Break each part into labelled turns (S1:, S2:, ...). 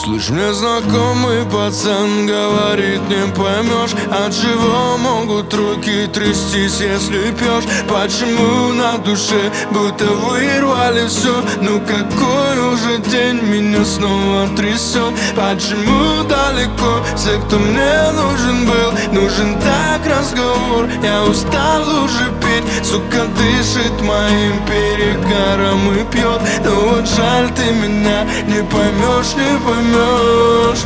S1: Слышь, мне знакомый пацан говорит, не поймешь, от чего могут руки трястись, если пьешь. Почему на душе будто вырвали все? Ну какой уже день меня снова трясет? Почему далеко все, кто мне нужен был? Нужен так разговор, я устал уже петь. Сука дышит моим перегаром и пьет. Но вот жаль, ты меня не поймешь, не поймешь.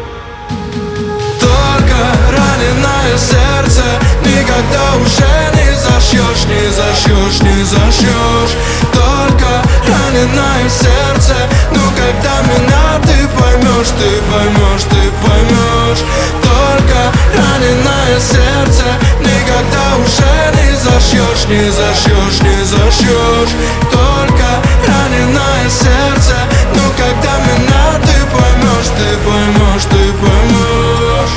S1: Только раненое сердце никогда уже не зашьешь, не зашьешь, не зашьешь. Только раненое сердце, ну когда меня ты поймешь, ты поймешь, ты поймешь. Только раненое сердце никогда уже не зашьешь, не зашьешь, не зашьешь. Только раненое сердце, ну когда меня ты поймешь, ты поймешь, ты поймешь.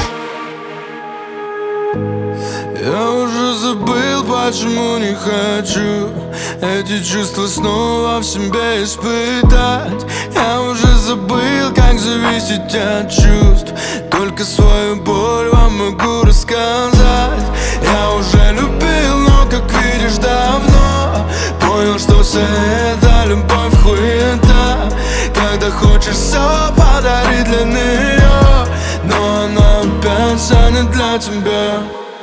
S1: Я уже забыл, почему не хочу эти чувства снова в себе испытать. Я уже забыл, как зависеть от чувств. Только свою боль вам могу рассказать. Я уже любил, но, как видишь, давно понял, что вся эта любовь хуета. Когда хочешь все подарить для нее, но она опять станет для тебя.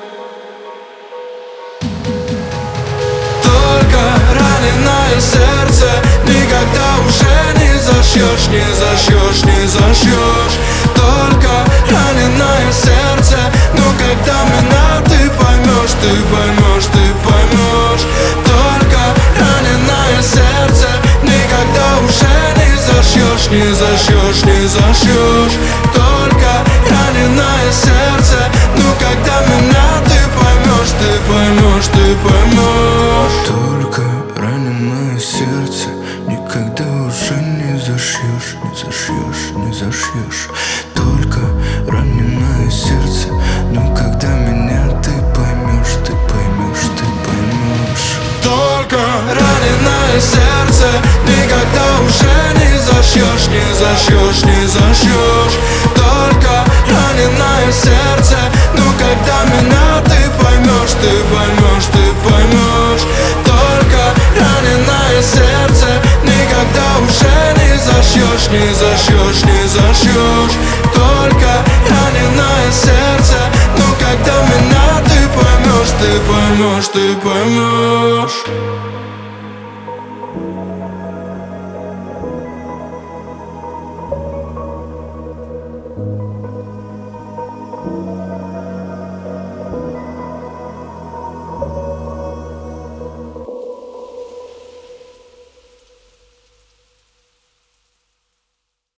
S1: Только раненое сердце никогда уже не зашьешь, не зашьешь, не зашьешь. Только раненое сердце, ну когда меня ты поймешь, ты поймешь, ты поймешь. Только раненое сердце никогда уже не зашьешь, не зашьешь, не зашьешь. Только раненое сердце, ну когда меня ты поймешь, ты поймешь, ты поймешь.
S2: Только раненое сердце никогда уже не зашьешь, не зашьешь, не зашьешь. Только раненое сердце, но когда меня ты поймешь, ты поймешь, ты поймешь.
S1: Только раненое сердце никогда уже не зашьешь, не зашьешь, не зашьешь. Только раненое сердце, ну когда меня ты поймешь, ты поймешь, ты поймешь. Только раненое сердце никогда уже не зашьешь, не зашьешь, не зашьешь. Только раненое сердце, ну когда меня ты поймешь, ты поймешь, ты поймешь.